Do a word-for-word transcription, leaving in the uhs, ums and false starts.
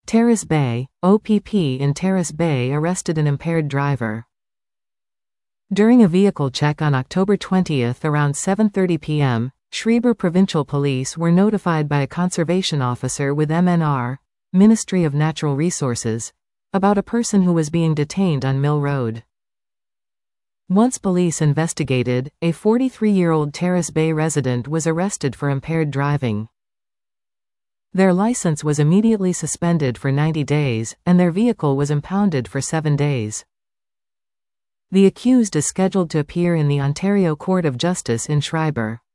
Terrace Bay, O P P in Terrace Bay arrested an impaired driver. During a vehicle check on October twentieth around seven thirty p m, Schreiber Provincial Police were notified by a conservation officer with M N R, Ministry of Natural Resources, about a person who was being detained on Mill Road. Once police investigated, a forty-three-year-old Terrace Bay resident was arrested for impaired driving. Their license was immediately suspended for ninety days, and their vehicle was impounded for seven days. The accused is scheduled to appear in the Ontario Court of Justice in Schreiber.